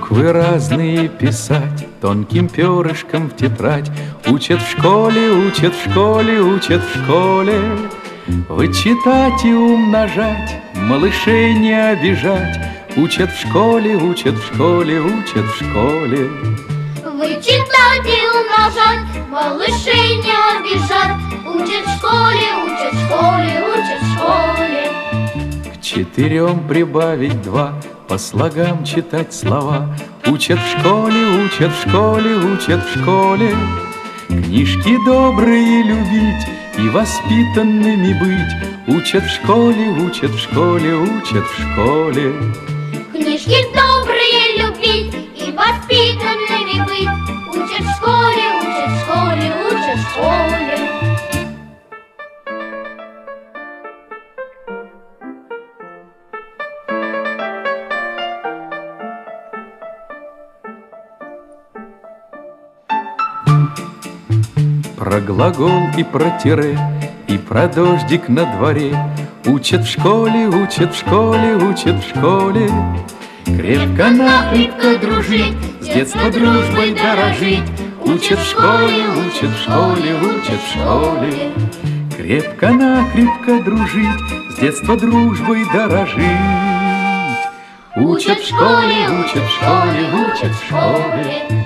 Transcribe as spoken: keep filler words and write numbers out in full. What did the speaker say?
Буквы разные писать тонким перышком в тетрадь. Учат в школе, учат в школе, учат в школе. Вычитать и умножать, малышей не обижать. Учат в школе, учат в школе, учат в школе. Вычитать и умножать, малышей не обижать. Учат в школе, учат в школе, учат в школе. К четырем прибавить два, по слогам читать слова. Учат в школе, учат в школе, учат в школе. Книжки добрые любить и воспитанными быть. Учат в школе, учат в школе, учат в школе. Книжки добрые любить и воспитанными быть. Учат в школе, учат в школе, учат в школе. Про глагол и про тире, и про дождик на дворе. Учат в школе, учат в школе, учат в школе. Крепко-накрепко дружить, с детства дружбой дорожить. Учат в школе, учат в школе, учат в школе. Крепко-накрепко дружить, с детства дружбой дорожить. Учат в школе, учат в школе, учат в школе.